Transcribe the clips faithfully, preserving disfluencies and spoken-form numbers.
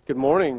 Good morning.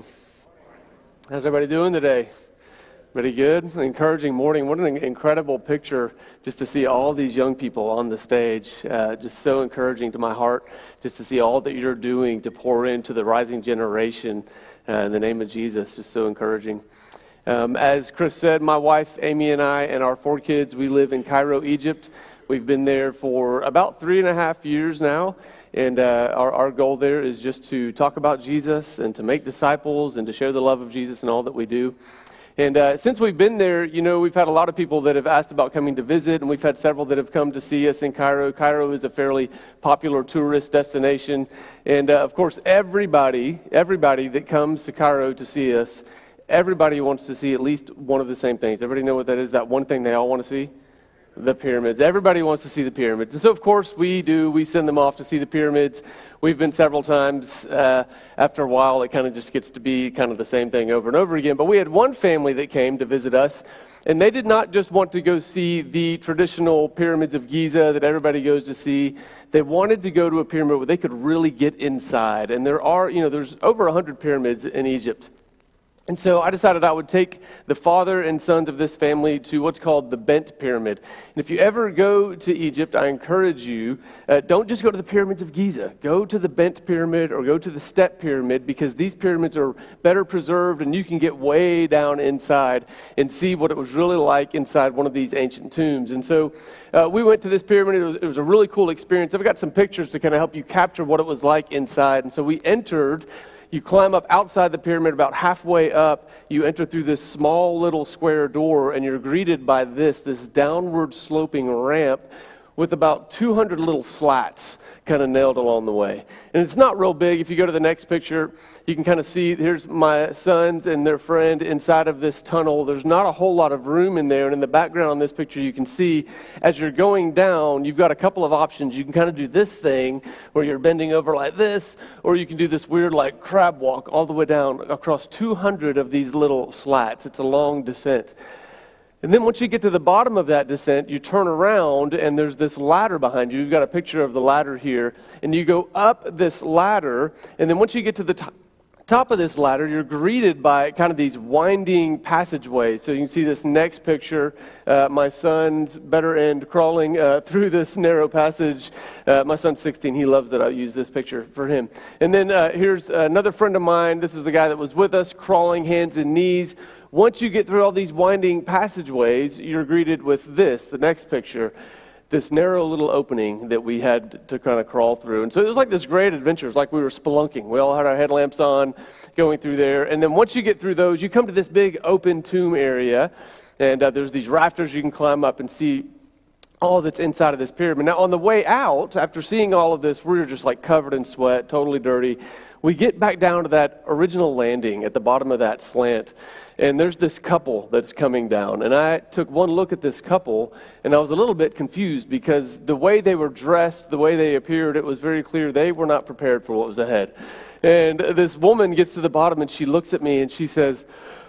How's everybody doing today? Pretty good? An encouraging morning. What an incredible picture just to see all these young people on the stage. Uh, just so encouraging to my heart just to see all that you're doing to pour into the rising generation uh, in the name of Jesus. Just so encouraging. Um, as Chris said, my wife, Amy, and I, and our four kids, we live in Cairo, Egypt. We've been there for about three and a half years now, and uh, our, our goal there is just to talk about Jesus and to make disciples and to share the love of Jesus in all that we do. And uh, since we've been there, you know, we've had a lot of people that have asked about coming to visit, and we've had several that have come to see us in Cairo. Cairo is a fairly popular tourist destination, and uh, of course, everybody, everybody that comes to Cairo to see us, everybody wants to see at least one of the same things. Everybody know what that is, that one thing they all want to see? The pyramids. Everybody wants to see the pyramids. And so, of course, we do. We send them off to see the pyramids. We've been several times. Uh, after a while, it kind of just gets to be kind of the same thing over and over again. But we had one family that came to visit us, and they did not just want to go see the traditional pyramids of Giza that everybody goes to see. They wanted to go to a pyramid where they could really get inside. And there are, you know, there's over one hundred pyramids in Egypt. And so I decided I would take the father and sons of this family to what's called the Bent Pyramid. And if you ever go to Egypt, I encourage you, uh, don't just go to the pyramids of Giza. Go to the Bent Pyramid or go to the Step Pyramid, because these pyramids are better preserved and you can get way down inside and see what it was really like inside one of these ancient tombs. And so uh, we went to this pyramid. It was, it was a really cool experience. I've got some pictures to kind of help you capture what it was like inside. And so we entered. You climb up outside the pyramid, about halfway up, you enter through this small little square door, and you're greeted by this, this downward sloping ramp with about two hundred little slats kind of nailed along the way. And it's not real big. If you go to the next picture, you can kind of see, here's my sons and their friend inside of this tunnel. There's not a whole lot of room in there, and in the background on this picture, you can see as you're going down, you've got a couple of options. You can kind of do this thing where you're bending over like this, or you can do this weird like crab walk all the way down across two hundred of these little slats. It's a long descent. And then once you get to the bottom of that descent, you turn around and there's this ladder behind you. You've got a picture of the ladder here. And you go up this ladder, and then once you get to the top, top of this ladder, you're greeted by kind of these winding passageways. So you can see this next picture, uh, my son's better end crawling uh, through this narrow passage. Uh, my son's sixteen. He loves that I use this picture for him. And then uh, here's another friend of mine. This is the guy that was with us, crawling hands and knees. Once you get through all these winding passageways, you're greeted with this, the next picture, this narrow little opening that we had to kind of crawl through. And so it was like this great adventure. It was like we were spelunking. We all had our headlamps on going through there. And then once you get through those, you come to this big open tomb area. And uh, there's these rafters you can climb up and see all that's inside of this pyramid. Now, on the way out, after seeing all of this, we were just like covered in sweat, totally dirty. We get back down to that original landing at the bottom of that slant, and there's this couple that's coming down. And I took one look at this couple, and I was a little bit confused because the way they were dressed, the way they appeared, it was very clear they were not prepared for what was ahead. And this woman gets to the bottom, and she looks at me, and she says,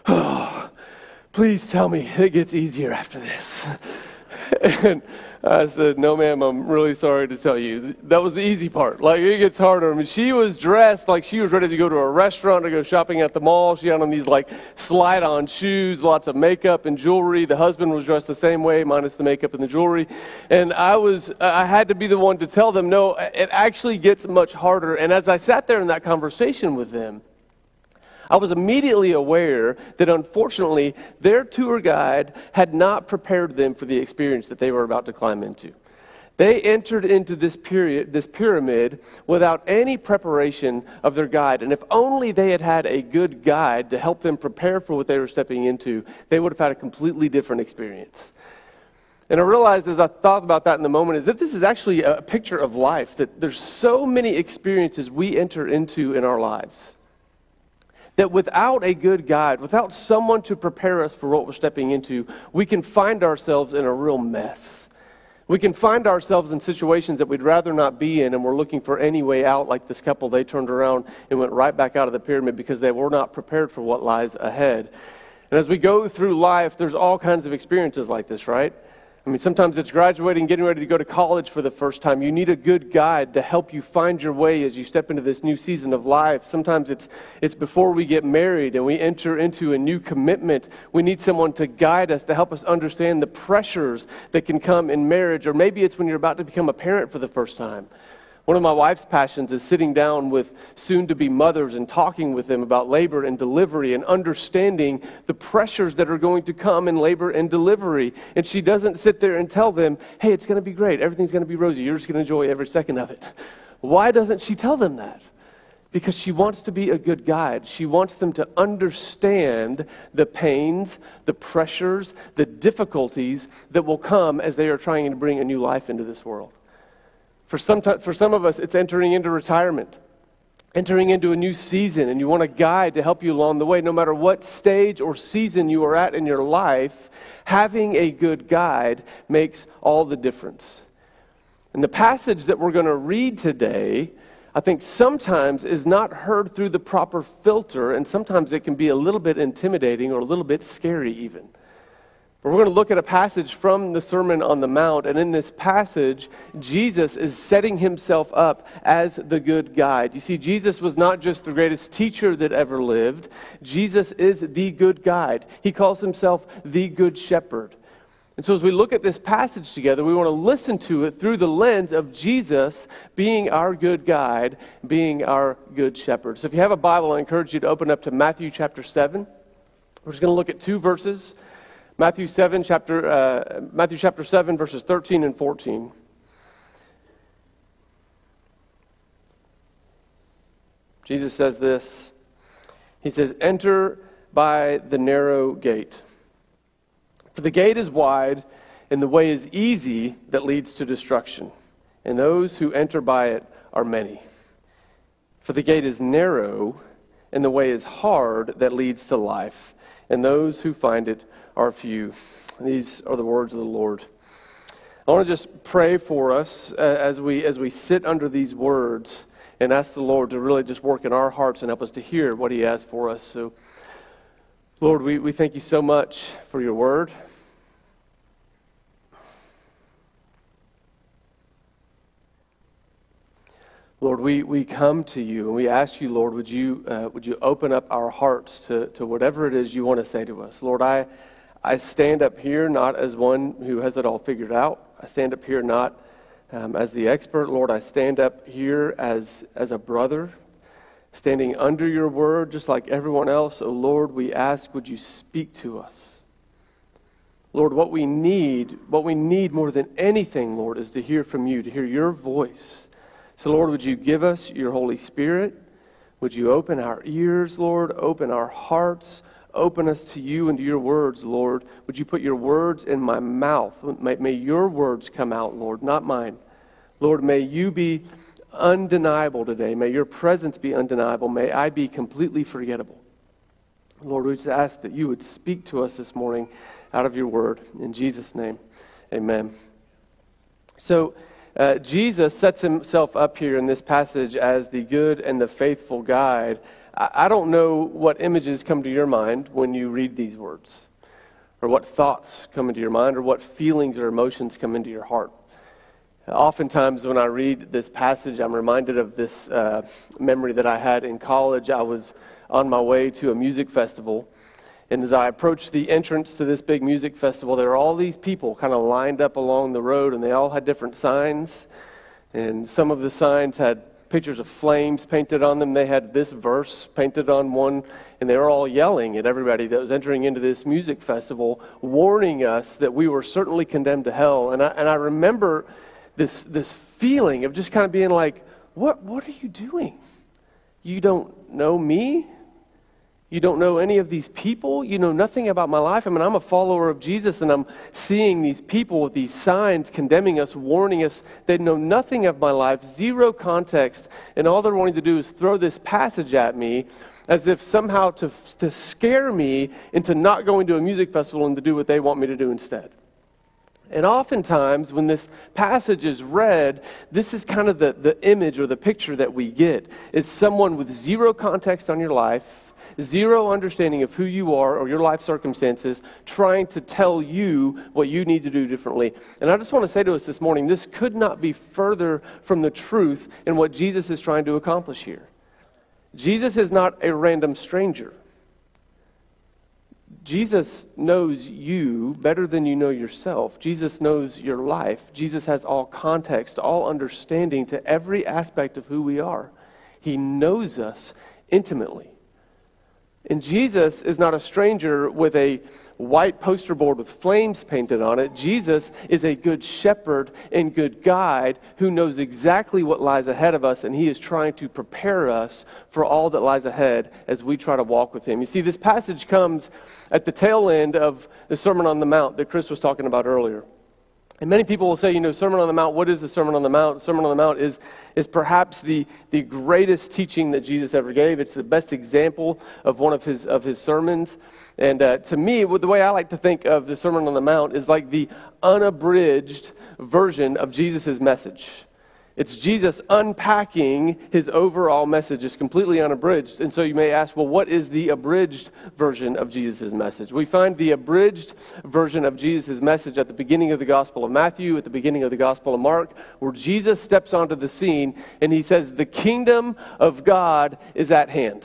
"Oh, please tell me it gets easier after this." And I said, "No, ma'am, I'm really sorry to tell you. That was the easy part. Like, it gets harder." I mean, she was dressed like she was ready to go to a restaurant or go shopping at the mall. She had on these, like, slide-on shoes, lots of makeup and jewelry. The husband was dressed the same way, minus the makeup and the jewelry. And I was, I had to be the one to tell them, no, it actually gets much harder. And as I sat there in that conversation with them, I was immediately aware that, unfortunately, their tour guide had not prepared them for the experience that they were about to climb into. They entered into this period, this pyramid without any preparation of their guide. And if only they had had a good guide to help them prepare for what they were stepping into, they would have had a completely different experience. And I realized as I thought about that in the moment is that this is actually a picture of life, that there's so many experiences we enter into in our lives that without a good guide, without someone to prepare us for what we're stepping into, we can find ourselves in a real mess. We can find ourselves in situations that we'd rather not be in, and we're looking for any way out, like this couple. They turned around and went right back out of the pyramid because they were not prepared for what lies ahead. And as we go through life, there's all kinds of experiences like this, right? I I mean, sometimes it's graduating, getting ready to go to college for the first time. You need a good guide to help you find your way as you step into this new season of life. Sometimes it's it's before we get married and we enter into a new commitment. We need someone to guide us, to help us understand the pressures that can come in marriage. Or maybe it's when you're about to become a parent for the first time. One of my wife's passions is sitting down with soon-to-be mothers and talking with them about labor and delivery and understanding the pressures that are going to come in labor and delivery. And she doesn't sit there and tell them, hey, it's going to be great. Everything's going to be rosy. You're just going to enjoy every second of it. Why doesn't she tell them that? Because she wants to be a good guide. She wants them to understand the pains, the pressures, the difficulties that will come as they are trying to bring a new life into this world. For some, for some of us, it's entering into retirement, entering into a new season, and you want a guide to help you along the way. No matter what stage or season you are at in your life, having a good guide makes all the difference. And the passage that we're going to read today, I think sometimes is not heard through the proper filter, and sometimes it can be a little bit intimidating or a little bit scary even. But we're going to look at a passage from the Sermon on the Mount, and in this passage, Jesus is setting himself up as the good guide. You see, Jesus was not just the greatest teacher that ever lived. Jesus is the good guide. He calls himself the good shepherd. And so as we look at this passage together, we want to listen to it through the lens of Jesus being our good guide, being our good shepherd. So if you have a Bible, I encourage you to open up to Matthew chapter seven. We're just going to look at two verses. Matthew seven, chapter uh, Matthew chapter seven, verses thirteen and fourteen. Jesus says this. He says, "Enter by the narrow gate. For the gate is wide, and the way is easy that leads to destruction, and those who enter by it are many. For the gate is narrow, and the way is hard that leads to life, and those who find it are few." These are the words of the Lord. I want to just pray for us uh, as we as we sit under these words and ask the Lord to really just work in our hearts and help us to hear what he has for us. So, Lord, we, we thank you so much for your word. Lord, we, we come to you and we ask you, Lord, would you uh, would you open up our hearts to, to whatever it is you want to say to us. Lord, I I stand up here not as one who has it all figured out. I stand up here not um, as the expert. Lord, I stand up here as as a brother, standing under your word just like everyone else. Oh, Lord, we ask, would you speak to us? Lord, what we need, what we need more than anything, Lord, is to hear from you, to hear your voice. So, Lord, would you give us your Holy Spirit? Would you open our ears, Lord? Open our hearts. Open us to you and to your words, Lord. Would you put your words in my mouth? May, may your words come out, Lord, not mine. Lord, may you be undeniable today. May your presence be undeniable. May I be completely forgettable. Lord, we just ask that you would speak to us this morning out of your word. In Jesus' name, amen. So, Uh, Jesus sets himself up here in this passage as the good and the faithful guide. I, I don't know what images come to your mind when you read these words, or what thoughts come into your mind, or what feelings or emotions come into your heart. Oftentimes when I read this passage, I'm reminded of this uh, memory that I had in college. I was on my way to a music festival. And as I approached the entrance to this big music festival, there were all these people kind of lined up along the road, and they all had different signs. And some of the signs had pictures of flames painted on them. They had this verse painted on one, and they were all yelling at everybody that was entering into this music festival, warning us that we were certainly condemned to hell. And I, and I remember this this feeling of just kind of being like, what, what are you doing? You don't know me? You don't know any of these people. You know nothing about my life. I mean, I'm a follower of Jesus, and I'm seeing these people with these signs condemning us, warning us. They know nothing of my life, zero context, and all they're wanting to do is throw this passage at me as if somehow to, to scare me into not going to a music festival and to do what they want me to do instead. And oftentimes, when this passage is read, this is kind of the, the image or the picture that we get. It's someone with zero context on your life, zero understanding of who you are or your life circumstances, trying to tell you what you need to do differently. And I just want to say to us this morning, this could not be further from the truth in what Jesus is trying to accomplish here. Jesus is not a random stranger. Jesus knows you better than you know yourself. Jesus knows your life. Jesus has all context, all understanding to every aspect of who we are. He knows us intimately. And Jesus is not a stranger with a white poster board with flames painted on it. Jesus is a good shepherd and good guide who knows exactly what lies ahead of us, and he is trying to prepare us for all that lies ahead as we try to walk with him. You see, this passage comes at the tail end of the Sermon on the Mount that Chris was talking about earlier. And many people will say, you know, Sermon on the Mount, what is the Sermon on the Mount? The Sermon on the Mount is, is perhaps the, the greatest teaching that Jesus ever gave. It's the best example of one of his of his sermons. And uh, to me, the way I like to think of the Sermon on the Mount is like the unabridged version of Jesus' message. It's Jesus unpacking his overall message. It's completely unabridged. And so you may ask, well, what is the abridged version of Jesus' message? We find the abridged version of Jesus' message at the beginning of the Gospel of Matthew, at the beginning of the Gospel of Mark, where Jesus steps onto the scene and he says, the kingdom of God is at hand.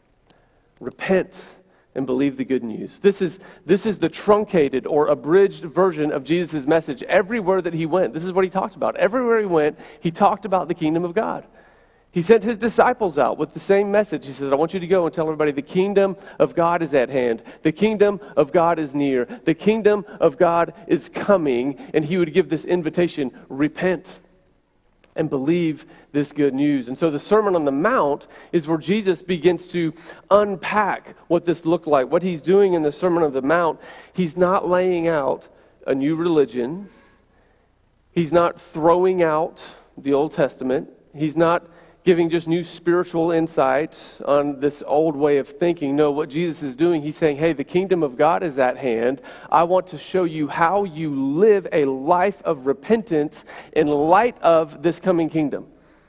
Repent and believe the good news. This is, this is the truncated or abridged version of Jesus' message everywhere that he went. This is what he talked about. Everywhere he went, he talked about the kingdom of God. He sent his disciples out with the same message. He says, I want you to go and tell everybody the kingdom of God is at hand. The kingdom of God is near. The kingdom of God is coming. And he would give this invitation, repent and believe this good news. And so the Sermon on the Mount is where Jesus begins to unpack what this looked like. What he's doing in the Sermon on the Mount, he's not laying out a new religion. He's not throwing out the Old Testament. He's not giving just new spiritual insight on this old way of thinking. No, what Jesus is doing, he's saying, hey, the kingdom of God is at hand. I want to show you how you live a life of repentance in light of this coming kingdom.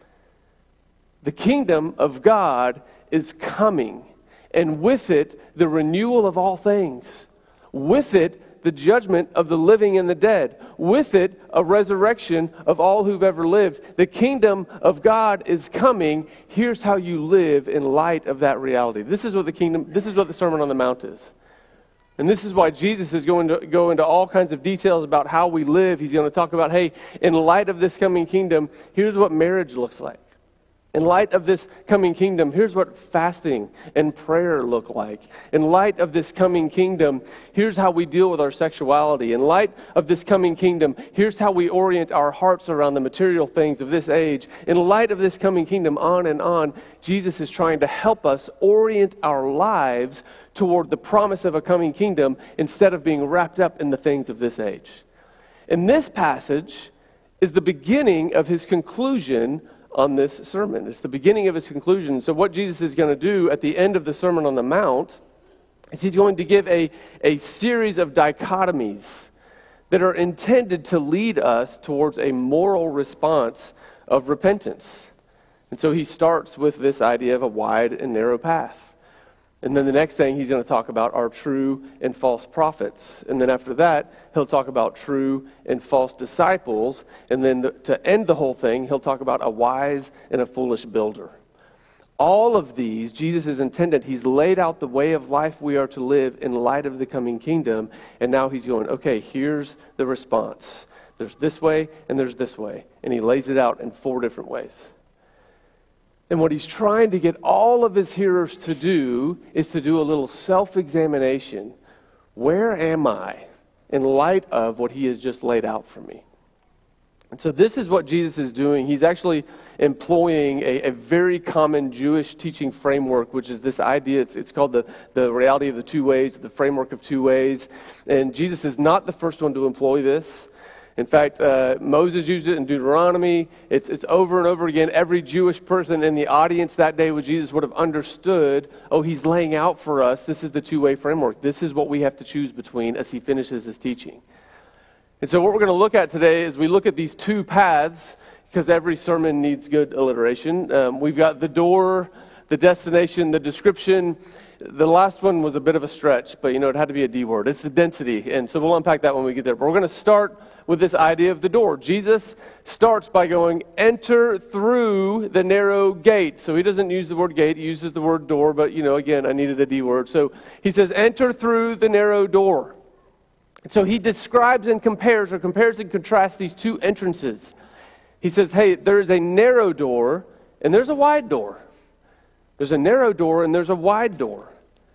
The kingdom of God is coming, and with it, the renewal of all things. With it, the judgment of the living and the dead. With it, a resurrection of all who've ever lived. The kingdom of God is coming. Here's how you live in light of that reality. This is what the kingdom, this is what the Sermon on the Mount is. And this is why Jesus is going to go into all kinds of details about how we live. He's going to talk about, hey, in light of this coming kingdom, here's what marriage looks like. In light of this coming kingdom, here's what fasting and prayer look like. In light of this coming kingdom, here's how we deal with our sexuality. In light of this coming kingdom, here's how we orient our hearts around the material things of this age. In light of this coming kingdom, on and on, Jesus is trying to help us orient our lives toward the promise of a coming kingdom instead of being wrapped up in the things of this age. And this passage is the beginning of his conclusion on this sermon. It's the beginning of his conclusion. So what Jesus is going to do at the end of the Sermon on the Mount is he's going to give a, a series of dichotomies that are intended to lead us towards a moral response of repentance. And so he starts with this idea of a wide and narrow path. And then the next thing he's going to talk about are true and false prophets. And then after that, he'll talk about true and false disciples. And then the, to end the whole thing, he'll talk about a wise and a foolish builder. All of these, Jesus has intended, he's laid out the way of life we are to live in light of the coming kingdom. And now he's going, okay, here's the response. There's this way and there's this way. And he lays it out in four different ways. And what he's trying to get all of his hearers to do is to do a little self-examination. Where am I in light of what he has just laid out for me? And so this is what Jesus is doing. He's actually employing a, a very common Jewish teaching framework, which is this idea. It's, it's called the, the reality of the two ways, the framework of two ways. And Jesus is not the first one to employ this. In fact, uh, Moses used it in Deuteronomy. It's, it's over and over again. Every Jewish person in the audience that day with Jesus would have understood, oh, he's laying out for us, this is the two-way framework. This is what we have to choose between as he finishes his teaching. And so what we're going to look at today is we look at these two paths, because every sermon needs good alliteration. Um, we've got the door, the destination, the description. The last one was a bit of a stretch, but you know, it had to be a D word. It's the density. And so we'll unpack that when we get there. But we're going to start with this idea of the door. Jesus starts by going, enter through the narrow gate. So he doesn't use the word gate, he uses the word door, but you know, again, I needed a D word. So he says, enter through the narrow door. And so he describes and compares, or compares and contrasts these two entrances. He says, hey, there's a narrow door and there's a wide door. There's a narrow door and there's a wide door.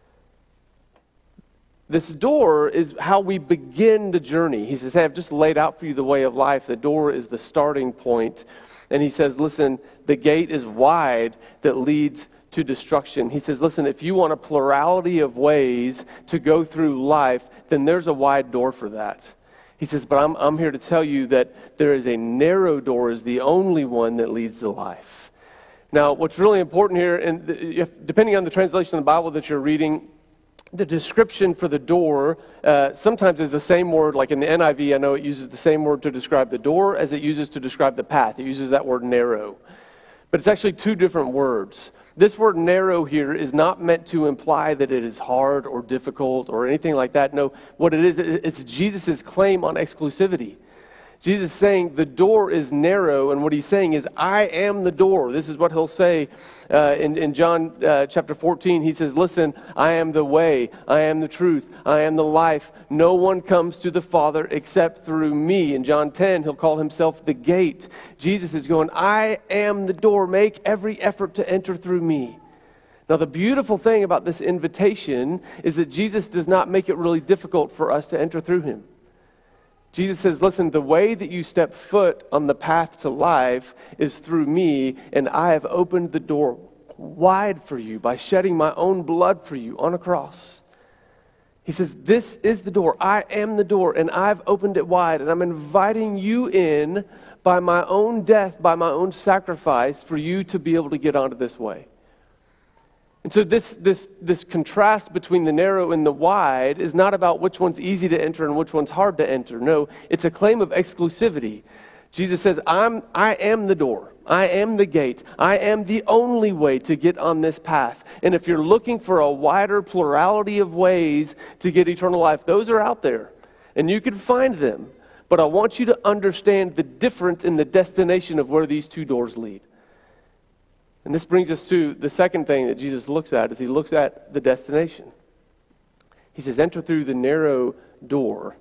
This door is how we begin the journey. He says, hey, I've just laid out for you the way of life. The door is the starting point. And he says, listen, the gate is wide that leads to destruction. He says, listen, if you want a plurality of ways to go through life, then there's a wide door for that. He says, but I'm, I'm here to tell you that there is a narrow door, is the only one that leads to life. Now, what's really important here, and if, depending on the translation of the Bible that you're reading, the description for the door uh, sometimes is the same word, like in the N I V, I know it uses the same word to describe the door as it uses to describe the path. It uses that word narrow. But it's actually two different words. This word narrow here is not meant to imply that it is hard or difficult or anything like that. No, what it is, it's Jesus' claim on exclusivity. Jesus is saying the door is narrow, and what he's saying is, I am the door. This is what he'll say uh, in, in John uh, chapter fourteen. He says, listen, I am the way, I am the truth, I am the life. No one comes to the Father except through me. In John ten, he'll call himself the gate. Jesus is going, I am the door. Make every effort to enter through me. Now, the beautiful thing about this invitation is that Jesus does not make it really difficult for us to enter through him. Jesus says, listen, the way that you step foot on the path to life is through me, and I have opened the door wide for you by shedding my own blood for you on a cross. He says, this is the door. I am the door, and I've opened it wide, and I'm inviting you in by my own death, by my own sacrifice, for you to be able to get onto this way. And so this, this, this contrast between the narrow and the wide is not about which one's easy to enter and which one's hard to enter. No, it's a claim of exclusivity. Jesus says, I'm, I am the door. I am the gate. I am the only way to get on this path. And if you're looking for a wider plurality of ways to get eternal life, those are out there. And you can find them. But I want you to understand the difference in the destination of where these two doors lead. And this brings us to the second thing that Jesus looks at, is he looks at the destination. He says, enter through the narrow door.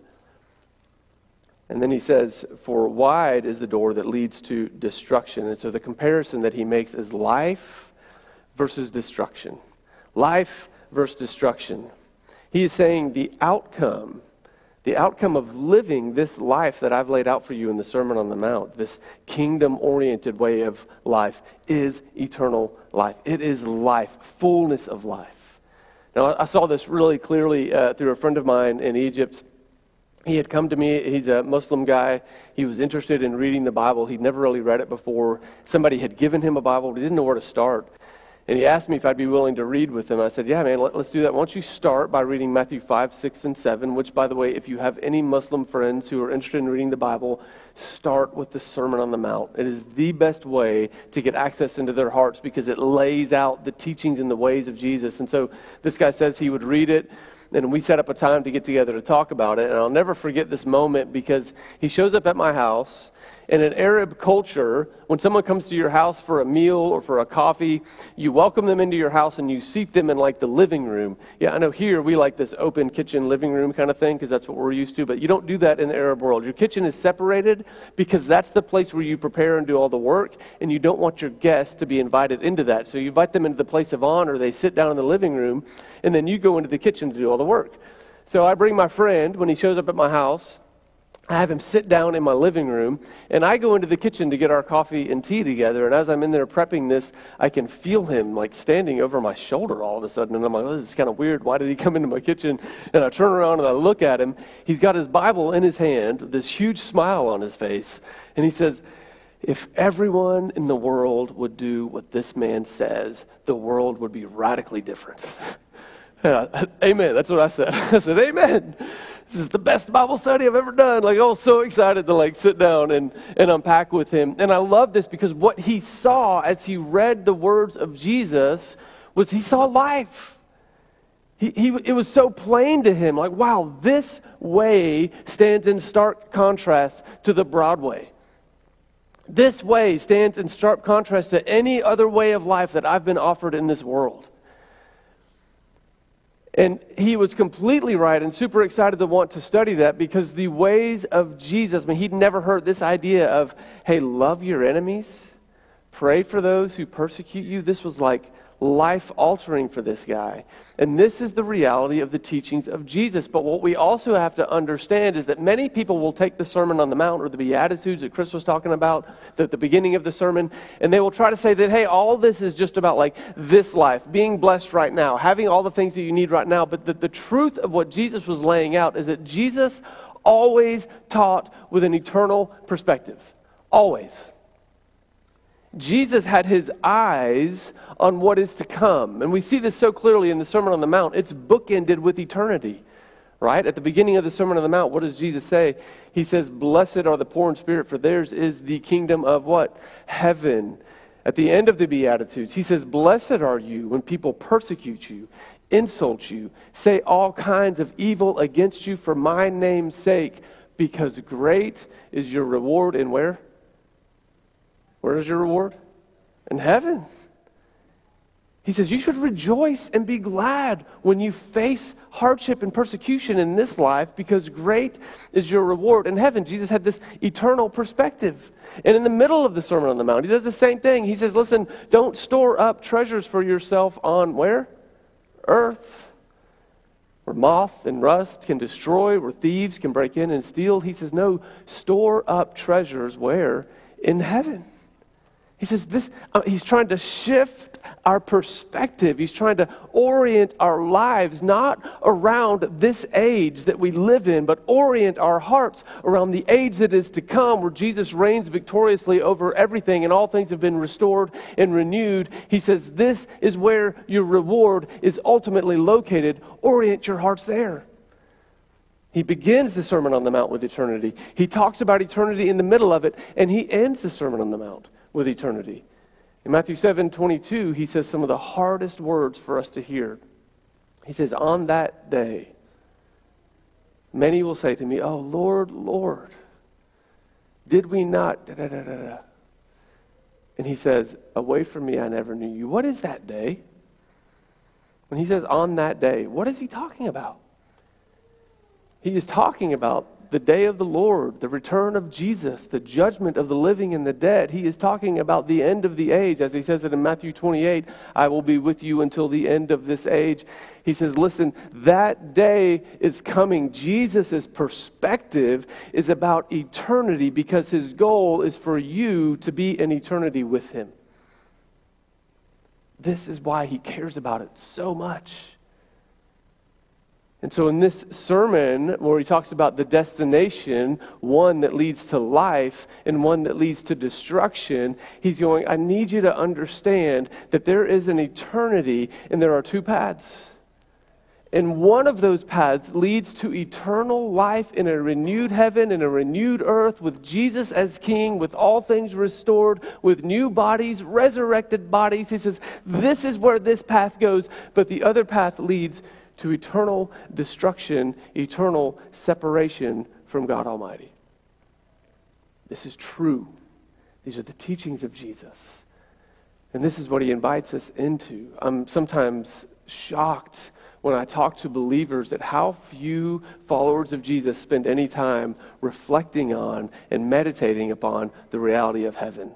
And then he says, for wide is the door that leads to destruction. And so the comparison that he makes is life versus destruction. Life versus destruction. He is saying the outcome The outcome of living this life that I've laid out for you in the Sermon on the Mount, this kingdom-oriented way of life, is eternal life. It is life, fullness of life. Now, I saw this really clearly uh, through a friend of mine in Egypt. He had come to me. He's a Muslim guy. He was interested in reading the Bible. He'd never really read it before. Somebody had given him a Bible, but he didn't know where to start. And he asked me if I'd be willing to read with him. I said, yeah, man, let, let's do that. Why don't you start by reading Matthew five, six, and seven, which, by the way, if you have any Muslim friends who are interested in reading the Bible, start with the Sermon on the Mount. It is the best way to get access into their hearts because it lays out the teachings and the ways of Jesus. And so this guy says he would read it, and we set up a time to get together to talk about it. And I'll never forget this moment because he shows up at my house. In an Arab culture, when someone comes to your house for a meal or for a coffee, you welcome them into your house and you seat them in like the living room. Yeah, I know here we like this open kitchen living room kind of thing because that's what we're used to, but you don't do that in the Arab world. Your kitchen is separated because that's the place where you prepare and do all the work, and you don't want your guests to be invited into that. So you invite them into the place of honor, they sit down in the living room, and then you go into the kitchen to do all the work. So I bring my friend when he shows up at my house. I have him sit down in my living room, and I go into the kitchen to get our coffee and tea together, and as I'm in there prepping this, I can feel him like standing over my shoulder all of a sudden, and I'm like, oh, this is kind of weird. Why did he come into my kitchen? And I turn around and I look at him. He's got his Bible in his hand, this huge smile on his face, and he says, if everyone in the world would do what this man says, the world would be radically different. I, amen, that's what I said. I said, amen. This is the best Bible study I've ever done. Like, I was so excited to like sit down and, and unpack with him. And I love this because what he saw as he read the words of Jesus was he saw life. He, he, it was so plain to him, like, wow, this way stands in stark contrast to the broad way. This way stands in stark contrast to any other way of life that I've been offered in this world. And he was completely right and super excited to want to study that, because the ways of Jesus, I mean, he'd never heard this idea of, hey, love your enemies, pray for those who persecute you. This was like life-altering for this guy. And this is the reality of the teachings of Jesus. But what we also have to understand is that many people will take the Sermon on the Mount, or the Beatitudes that Chris was talking about at the beginning of the sermon, and they will try to say that, hey, all this is just about like this life, being blessed right now, having all the things that you need right now. But the, the truth of what Jesus was laying out is that Jesus always taught with an eternal perspective. Always. Jesus had his eyes on what is to come. And we see this so clearly in the Sermon on the Mount. It's bookended with eternity, right? At the beginning of the Sermon on the Mount, what does Jesus say? He says, blessed are the poor in spirit, for theirs is the kingdom of what? Heaven. At the end of the Beatitudes, he says, blessed are you when people persecute you, insult you, say all kinds of evil against you for my name's sake, because great is your reward in where? Where is your reward? In heaven. He says you should rejoice and be glad when you face hardship and persecution in this life, because great is your reward in heaven. Jesus had this eternal perspective. And in the middle of the Sermon on the Mount, he does the same thing. He says, listen, don't store up treasures for yourself on where? Earth. Where moth and rust can destroy, where thieves can break in and steal. He says, no, store up treasures where? In heaven. He says this, uh, he's trying to shift our perspective. He's trying to orient our lives not around this age that we live in, but orient our hearts around the age that is to come, where Jesus reigns victoriously over everything and all things have been restored and renewed. He says this is where your reward is ultimately located. Orient your hearts there. He begins the Sermon on the Mount with eternity. He talks about eternity in the middle of it, and he ends the Sermon on the Mount with eternity. In Matthew seven twenty-two, he says some of the hardest words for us to hear. He says, on that day, many will say to me, oh, Lord, Lord, did we not, da, da, da, da, da. And he says, away from me, I never knew you. What is that day? When he says on that day, what is he talking about? He is talking about the day of the Lord, the return of Jesus, the judgment of the living and the dead. He is talking about the end of the age. As he says it in Matthew twenty-eight, I will be with you until the end of this age. He says, listen, that day is coming. Jesus' perspective is about eternity, because his goal is for you to be in eternity with him. This is why he cares about it so much. And so in this sermon, where he talks about the destination, one that leads to life and one that leads to destruction, he's going, I need you to understand that there is an eternity and there are two paths. And one of those paths leads to eternal life in a renewed heaven, in a renewed earth, with Jesus as king, with all things restored, with new bodies, resurrected bodies. He says, this is where this path goes, but the other path leads to eternal destruction, eternal separation from God Almighty. This is true. These are the teachings of Jesus. And this is what he invites us into. I'm sometimes shocked when I talk to believers at how few followers of Jesus spend any time reflecting on and meditating upon the reality of heaven.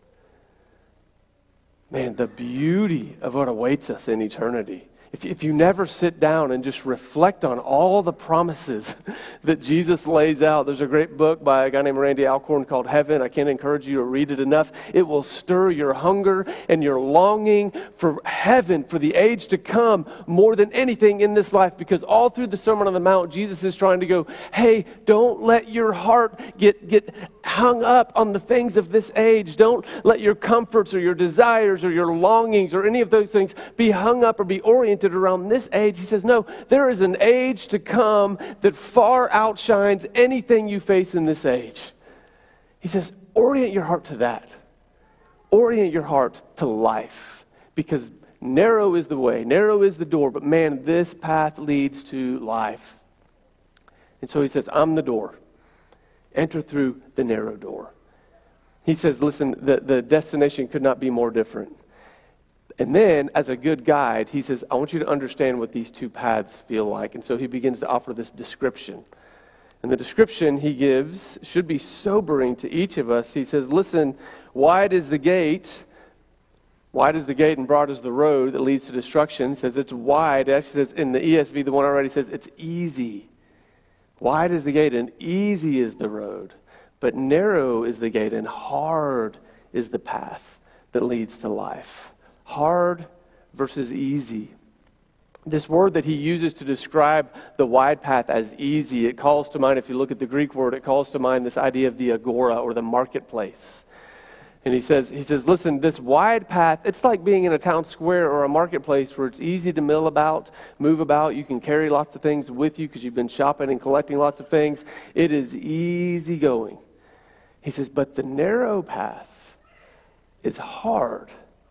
Man, the beauty of what awaits us in eternity. If, if you never sit down and just reflect on all the promises that Jesus lays out, there's a great book by a guy named Randy Alcorn called Heaven. I can't encourage you to read it enough. It will stir your hunger and your longing for heaven, for the age to come, more than anything in this life. Because all through the Sermon on the Mount, Jesus is trying to go, hey, don't let your heart get, get hung up on the things of this age. Don't let your comforts or your desires or your longings or any of those things be hung up or be oriented around this age. He says, no, there is an age to come that far outshines anything you face in this age. He says, orient your heart to that. Orient your heart to life, because narrow is the way, narrow is the door, but man, this path leads to life. And so he says, I'm the door. Enter through the narrow door. He says, listen, the, the destination could not be more different. And then, as a good guide, he says, I want you to understand what these two paths feel like. And so he begins to offer this description. And the description he gives should be sobering to each of us. He says, listen, wide is the gate, wide is the gate and broad is the road that leads to destruction. He says it's wide. It actually says in the E S V, the one I already says, it's easy. Wide is the gate and easy is the road. But narrow is the gate and hard is the path that leads to life. Hard versus easy. This word that he uses to describe the wide path as easy, it calls to mind, if you look at the Greek word, it calls to mind this idea of the agora or the marketplace. And he says, he says, listen, this wide path, it's like being in a town square or a marketplace where it's easy to mill about, move about. You can carry lots of things with you because you've been shopping and collecting lots of things. It is easy going. He says, but the narrow path is hard.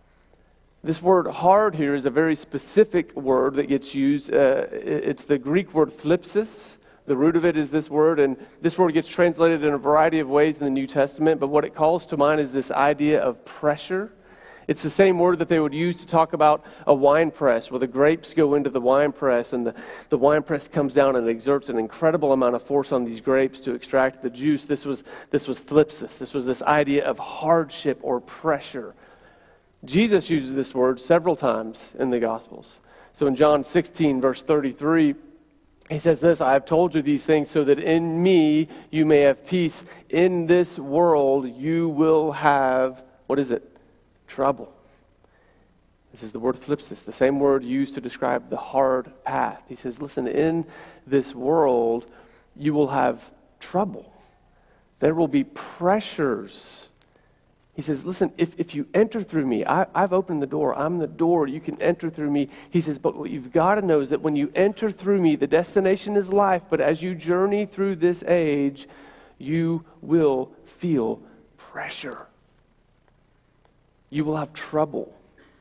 This word hard here is a very specific word that gets used. Uh, it's the Greek word thlipsis. The root of it is this word, and this word gets translated in a variety of ways in the New Testament, but what it calls to mind is this idea of pressure. It's the same word that they would use to talk about a wine press, where the grapes go into the wine press, and the, the wine press comes down and exerts an incredible amount of force on these grapes to extract the juice. This was, this was thlipsis. This was this idea of hardship or pressure. Jesus uses this word several times in the Gospels. So in John sixteen, verse thirty-three, he says this, I have told you these things so that in me you may have peace. In this world you will have, what is it? Trouble. This is the word thlipsis, the same word used to describe the hard path. He says, listen, in this world you will have trouble. There will be pressures. He says, listen, if, if you enter through me, I, I've opened the door. I'm the door. You can enter through me. He says, but what you've got to know is that when you enter through me, the destination is life. But as you journey through this age, you will feel pressure. You will have trouble.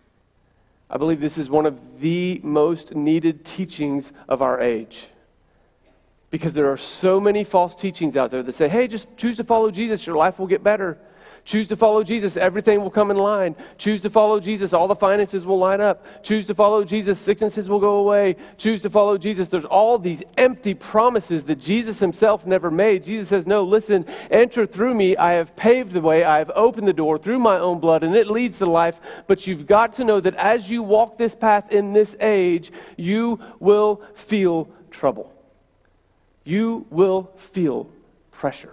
I believe this is one of the most needed teachings of our age. Because there are so many false teachings out there that say, hey, just choose to follow Jesus. Your life will get better. Choose to follow Jesus, everything will come in line. Choose to follow Jesus, all the finances will line up. Choose to follow Jesus, sicknesses will go away. Choose to follow Jesus. There's all these empty promises that Jesus himself never made. Jesus says, no, listen, enter through me. I have paved the way. I have opened the door through my own blood, and it leads to life. But you've got to know that as you walk this path in this age, you will feel trouble. You will feel pressure.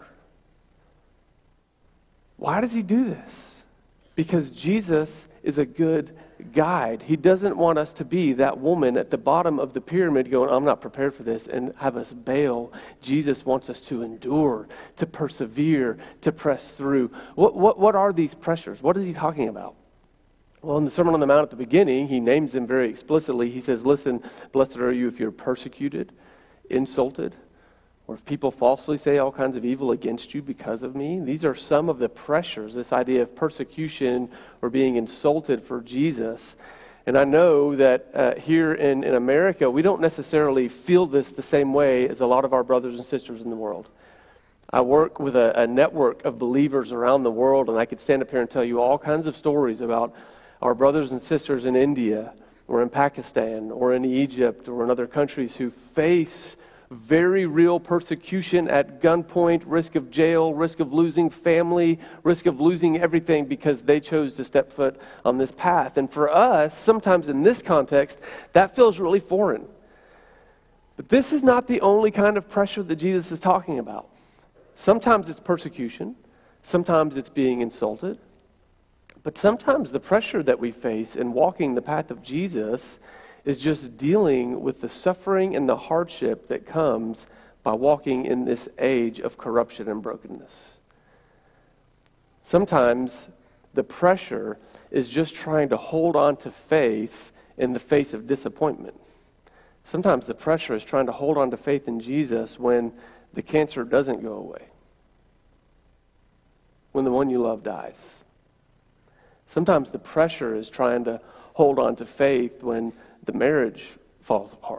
Why does he do this? Because Jesus is a good guide. He doesn't want us to be that woman at the bottom of the pyramid going, I'm not prepared for this, and have us bail. Jesus wants us to endure, to persevere, to press through. What, what, what are these pressures? What is he talking about? Well, in the Sermon on the Mount at the beginning, he names them very explicitly. He says, listen, blessed are you if you're persecuted, insulted, or if people falsely say all kinds of evil against you because of me. These are some of the pressures, this idea of persecution or being insulted for Jesus. And I know that uh, here in, in America, we don't necessarily feel this the same way as a lot of our brothers and sisters in the world. I work with a, a network of believers around the world, and I could stand up here and tell you all kinds of stories about our brothers and sisters in India or in Pakistan or in Egypt or in other countries who face very real persecution at gunpoint, risk of jail, risk of losing family, risk of losing everything because they chose to step foot on this path. And for us, sometimes in this context, that feels really foreign. But this is not the only kind of pressure that Jesus is talking about. Sometimes it's persecution. Sometimes it's being insulted. But sometimes the pressure that we face in walking the path of Jesus is just dealing with the suffering and the hardship that comes by walking in this age of corruption and brokenness. Sometimes the pressure is just trying to hold on to faith in the face of disappointment. Sometimes the pressure is trying to hold on to faith in Jesus when the cancer doesn't go away, when the one you love dies. Sometimes the pressure is trying to hold on to faith when the marriage falls apart.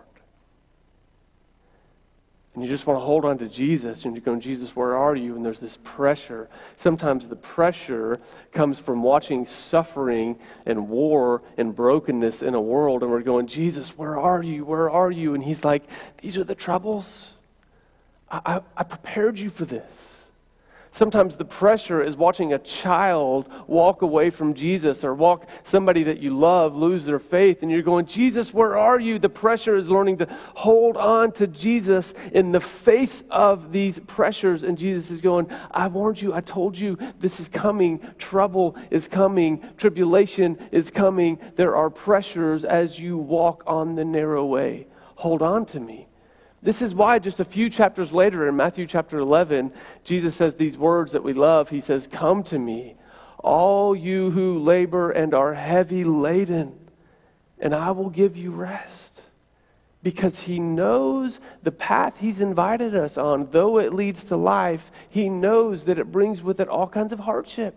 And you just want to hold on to Jesus, and you're going, Jesus, where are you? And there's this pressure. Sometimes the pressure comes from watching suffering and war and brokenness in a world, and we're going, Jesus, where are you? Where are you? And he's like, these are the troubles. I, I, I prepared you for this. Sometimes the pressure is watching a child walk away from Jesus, or walk somebody that you love lose their faith, and you're going, Jesus, where are you? The pressure is learning to hold on to Jesus in the face of these pressures, and Jesus is going, I warned you, I told you, this is coming, trouble is coming, tribulation is coming, there are pressures as you walk on the narrow way. Hold on to me. This is why just a few chapters later in Matthew chapter eleven, Jesus says these words that we love. He says, come to me, all you who labor and are heavy laden, and I will give you rest. Because he knows the path he's invited us on, though it leads to life, he knows that it brings with it all kinds of hardship.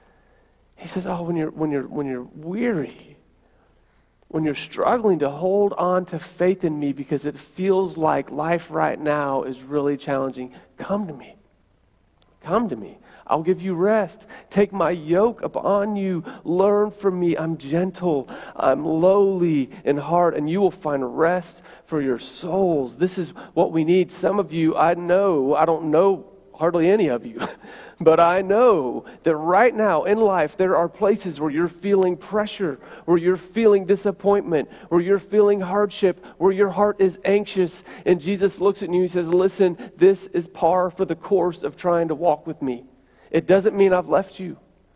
He says, oh, when you're, when you're, when you're weary, when you're struggling to hold on to faith in me because it feels like life right now is really challenging, come to me. Come to me. I'll give you rest. Take my yoke upon you. Learn from me. I'm gentle. I'm lowly in heart, and you will find rest for your souls. This is what we need. Some of you, I know, I don't know hardly any of you, but I know that right now in life there are places where you're feeling pressure, where you're feeling disappointment, where you're feeling hardship, where your heart is anxious, and Jesus looks at you and he says, listen, this is par for the course of trying to walk with me. It doesn't mean I've left you.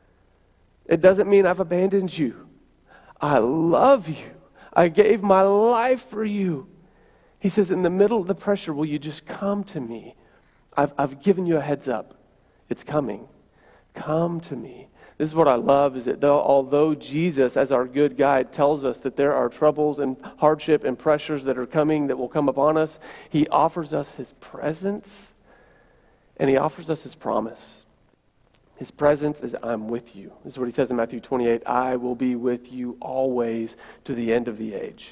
It doesn't mean I've abandoned you. I love you. I gave my life for you. He says, in the middle of the pressure, will you just come to me? I've, I've given you a heads up. It's coming. Come to me. This is what I love, is that though, although Jesus, as our good guide, tells us that there are troubles and hardship and pressures that are coming, that will come upon us, he offers us his presence, and he offers us his promise. His presence is, I'm with you. This is what he says in Matthew twenty-eight, I will be with you always to the end of the age.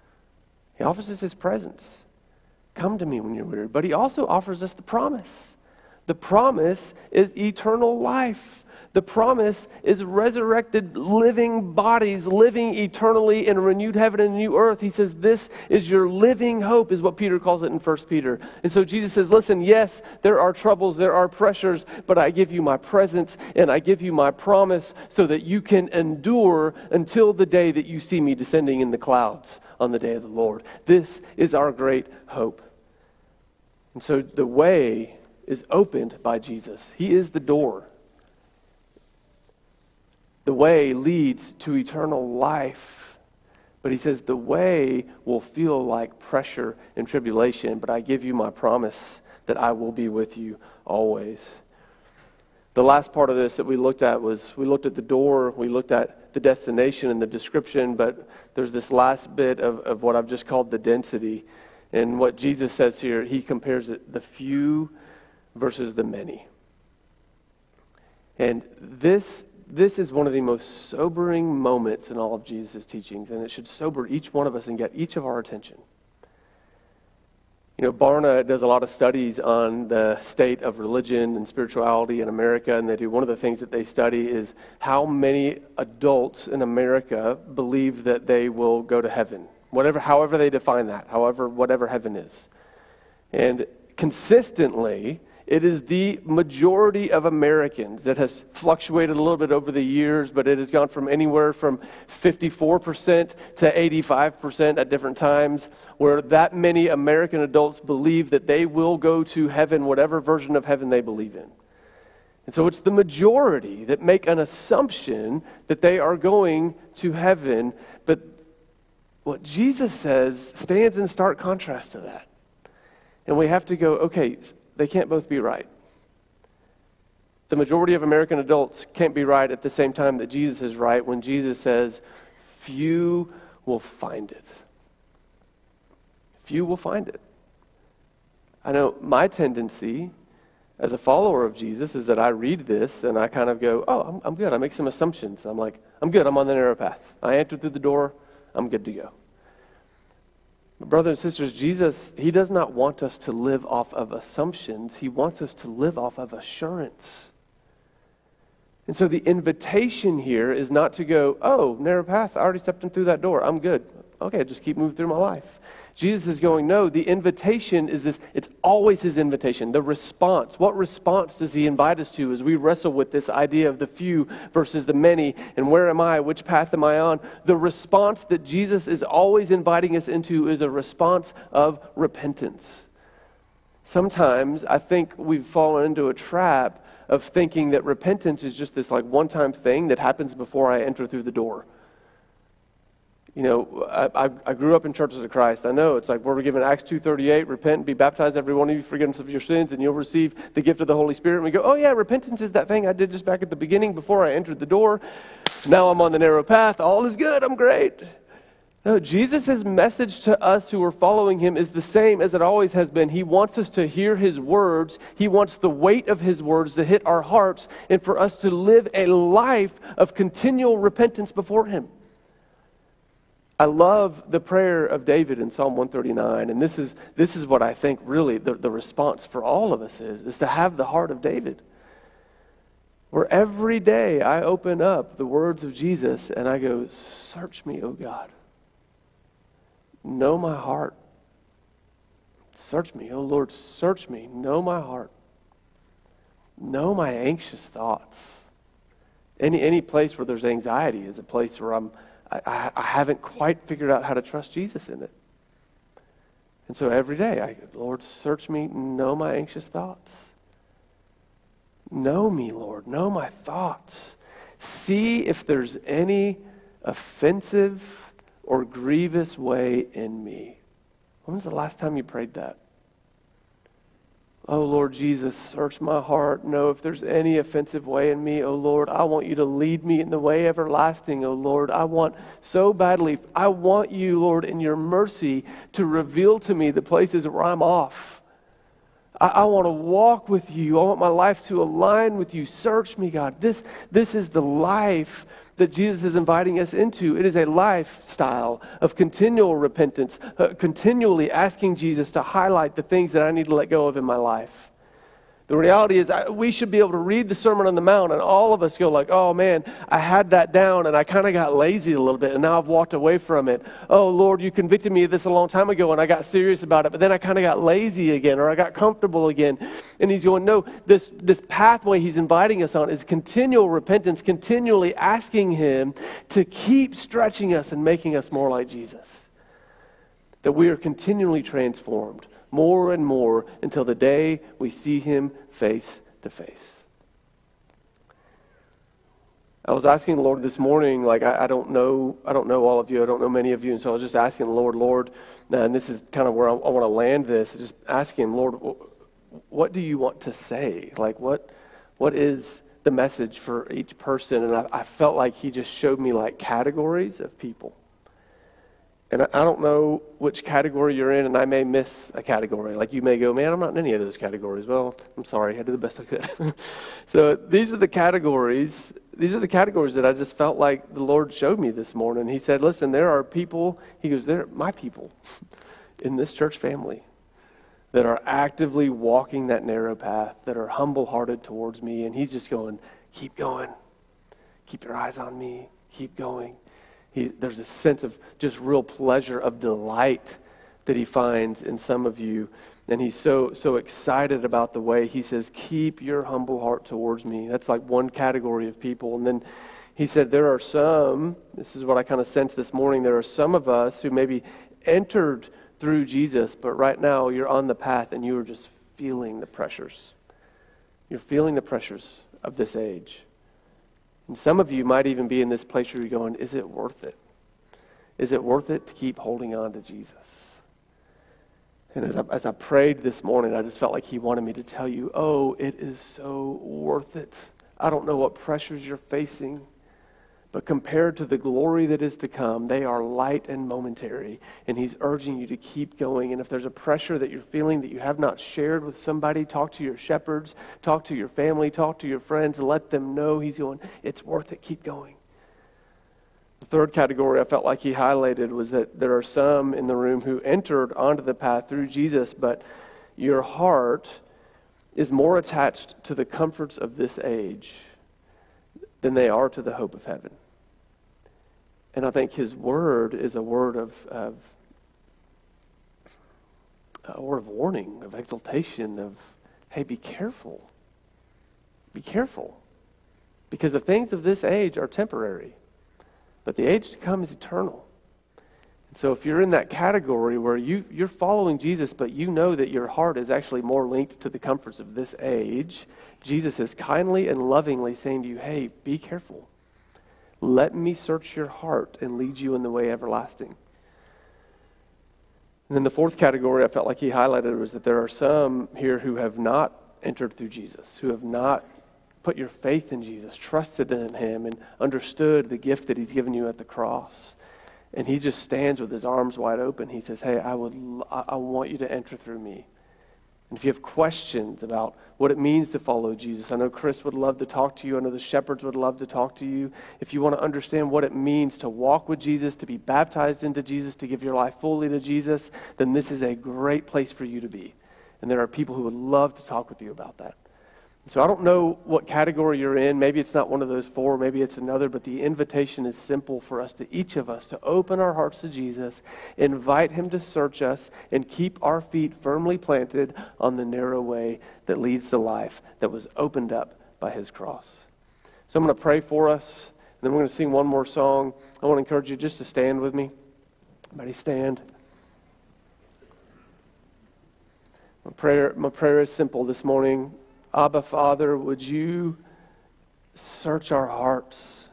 He offers us his presence. Come to me when you're weary. But he also offers us the promise. The promise is eternal life. The promise is resurrected living bodies, living eternally in a renewed heaven and a new earth. He says this is your living hope, is what Peter calls it in First Peter. And so Jesus says, listen, yes, there are troubles, there are pressures, but I give you my presence and I give you my promise so that you can endure until the day that you see me descending in the clouds on the day of the Lord. This is our great hope. And so the way is opened by Jesus. He is the door. The way leads to eternal life. But he says the way will feel like pressure and tribulation, but I give you my promise that I will be with you always. The last part of this that we looked at was, we looked at the door, we looked at the destination and the description, but there's this last bit of, of what I've just called the density. And what Jesus says here, he compares it, the few versus the many. And this This is one of the most sobering moments in all of Jesus' teachings, and it should sober each one of us and get each of our attention. You know, Barna does a lot of studies on the state of religion and spirituality in America, and they do, one of the things that they study is how many adults in America believe that they will go to heaven, whatever, however they define that, however, whatever heaven is. And consistently, it is the majority of Americans. That has fluctuated a little bit over the years, but it has gone from anywhere from fifty-four percent to eighty-five percent at different times, where that many American adults believe that they will go to heaven, whatever version of heaven they believe in. And so it's the majority that make an assumption that they are going to heaven, but what Jesus says stands in stark contrast to that. And we have to go, okay, they can't both be right. The majority of American adults can't be right at the same time that Jesus is right when Jesus says, few will find it. Few will find it. I know my tendency as a follower of Jesus is that I read this and I kind of go, oh, I'm, I'm good. I make some assumptions. I'm like, I'm good. I'm on the narrow path. I enter through the door. I'm good to go. But brothers and sisters, Jesus, he does not want us to live off of assumptions. He wants us to live off of assurance. And so the invitation here is not to go, oh, narrow path, I already stepped in through that door. I'm good. Okay, just keep moving through my life. Jesus is going, no, the invitation is this, it's always his invitation. The response, what response does he invite us to as we wrestle with this idea of the few versus the many, and where am I, which path am I on? The response that Jesus is always inviting us into is a response of repentance. Sometimes I think we've fallen into a trap of thinking that repentance is just this like one-time thing that happens before I enter through the door. You know, I, I, I grew up in Churches of Christ. I know it's like we're given Acts two thirty-eight, repent and be baptized, every one of you, forgiveness of your sins, and you'll receive the gift of the Holy Spirit. And we go, oh yeah, repentance is that thing I did just back at the beginning before I entered the door. Now I'm on the narrow path. All is good. I'm great. No, Jesus' message to us who are following him is the same as it always has been. He wants us to hear his words. He wants the weight of his words to hit our hearts and for us to live a life of continual repentance before him. I love the prayer of David in Psalm one thirty-nine, and this is this is what I think really the, the response for all of us is, is to have the heart of David. Where every day I open up the words of Jesus and I go, search me, O God. Know my heart. Search me, oh Lord, search me. Know my heart. Know my anxious thoughts. Any any place where there's anxiety is a place where I'm I, I haven't quite figured out how to trust Jesus in it. And so every day I go, Lord, search me, know my anxious thoughts. Know me, Lord, know my thoughts. See if there's any offensive or grievous way in me. When was the last time you prayed that? Oh, Lord Jesus, search my heart. Know if there's any offensive way in me. Oh, Lord, I want you to lead me in the way everlasting. Oh, Lord, I want so badly, I want you, Lord, in your mercy to reveal to me the places where I'm off. I, I want to walk with you. I want my life to align with you. Search me, God. This, this is the life that Jesus is inviting us into. It is a lifestyle of continual repentance, uh, continually asking Jesus to highlight the things that I need to let go of in my life. The reality is I, we should be able to read the Sermon on the Mount and all of us go like, oh man, I had that down and I kind of got lazy a little bit and now I've walked away from it. Oh Lord, you convicted me of this a long time ago and I got serious about it, but then I kind of got lazy again or I got comfortable again. And he's going, no, this, this pathway he's inviting us on is continual repentance, continually asking him to keep stretching us and making us more like Jesus. That we are continually transformed more and more until the day we see him face to face. I was asking the Lord this morning, like I, I don't know, I don't know all of you, I don't know many of you, and so I was just asking the Lord, Lord, and this is kind of where I, I want to land this, just asking him, Lord, what do you want to say? Like what, what is the message for each person? And I, I felt like he just showed me like categories of people. And I don't know which category you're in, and I may miss a category. Like you may go, man, I'm not in any of those categories. Well, I'm sorry, I did the best I could. So these are the categories, these are the categories that I just felt like the Lord showed me this morning. He said, listen, there are people, he goes, they're my people in this church family that are actively walking that narrow path, that are humble-hearted towards me. And he's just going, keep going. Keep your eyes on me. Keep going. He, there's a sense of just real pleasure, of delight that he finds in some of you. And he's so so excited about the way he says, keep your humble heart towards me. That's like one category of people. And then he said, there are some, this is what I kind of sensed this morning, there are some of us who maybe entered through Jesus, but right now you're on the path and you are just feeling the pressures. You're feeling the pressures of this age. And some of you might even be in this place where you're going, is it worth it? Is it worth it to keep holding on to Jesus? And as I, as I prayed this morning, I just felt like he wanted me to tell you, oh, it is so worth it. I don't know what pressures you're facing, But compared to the glory that is to come, they are light and momentary. And he's urging you to keep going. And if there's a pressure that you're feeling that you have not shared with somebody, talk to your shepherds, talk to your family, talk to your friends, let them know. He's going, it's worth it, keep going. The third category I felt like he highlighted was that there are some in the room who entered onto the path through Jesus, but your heart is more attached to the comforts of this age than they are to the hope of heaven. And I think his word is a word of, of a word of warning, of exaltation, of, hey, be careful. Be careful. Because the things of this age are temporary, but the age to come is eternal. And so if you're in that category where you, you're following Jesus, but you know that your heart is actually more linked to the comforts of this age, Jesus is kindly and lovingly saying to you, hey, be careful. Let me search your heart and lead you in the way everlasting. And then the fourth category I felt like he highlighted was that there are some here who have not entered through Jesus, who have not put your faith in Jesus, trusted in him, and understood the gift that he's given you at the cross. And he just stands with his arms wide open. He says, hey, I would, I want you to enter through me. And if you have questions about what it means to follow Jesus, I know Chris would love to talk to you. I know the shepherds would love to talk to you. If you want to understand what it means to walk with Jesus, to be baptized into Jesus, to give your life fully to Jesus, then this is a great place for you to be. And there are people who would love to talk with you about that. So I don't know what category you're in. Maybe it's not one of those four. Maybe it's another. But the invitation is simple for us, to each of us, to open our hearts to Jesus, invite him to search us, and keep our feet firmly planted on the narrow way that leads to life that was opened up by his cross. So I'm going to pray for us, and then we're going to sing one more song. I want to encourage you just to stand with me. Everybody stand. My prayer, my prayer is simple this morning. Abba, Father, would you search our hearts?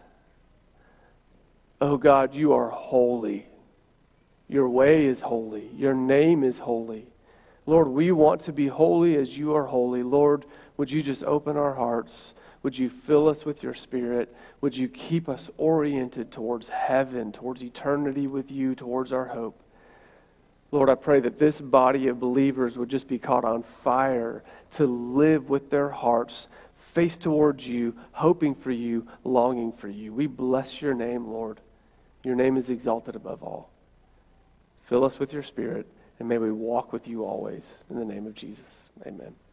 Oh God, you are holy. Your way is holy. Your name is holy. Lord, we want to be holy as you are holy. Lord, would you just open our hearts? Would you fill us with your Spirit? Would you keep us oriented towards heaven, towards eternity with you, towards our hope? Lord, I pray that this body of believers would just be caught on fire to live with their hearts faced towards you, hoping for you, longing for you. We bless your name, Lord. Your name is exalted above all. Fill us with your Spirit, and may we walk with you always. In the name of Jesus, amen.